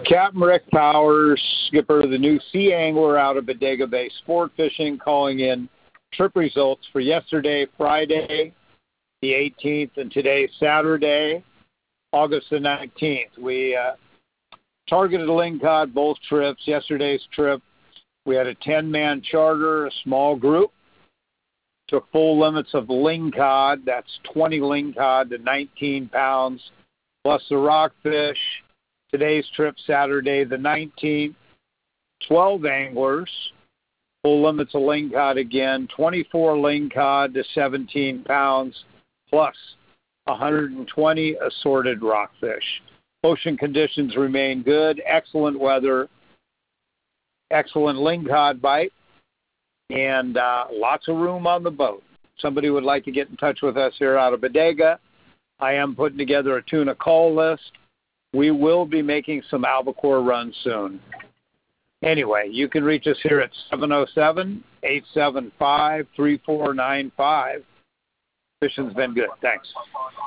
Captain Rick Powers, skipper of the new Sea Angler out of Bodega Bay Sport Fishing, calling in trip results for yesterday, Friday, the 18th, and today, Saturday, August the 19th. We targeted lingcod both trips. Yesterday's trip, we had a 10-man charter, a small group. Took full limits of lingcod. That's 20 lingcod to 19 pounds, plus the rockfish. Today's trip, Saturday the 19th, 12 anglers. Full limits of lingcod again, 24 lingcod to 17 pounds, plus 120 assorted rockfish. Ocean conditions remain good, excellent weather, excellent lingcod bite, and lots of room on the boat. Somebody would like to get in touch with us here out of Bodega. I am putting together a tuna call list. We will be making some albacore runs soon. Anyway, you can reach us here at 707-875-3495. Fishing's been good. Thanks.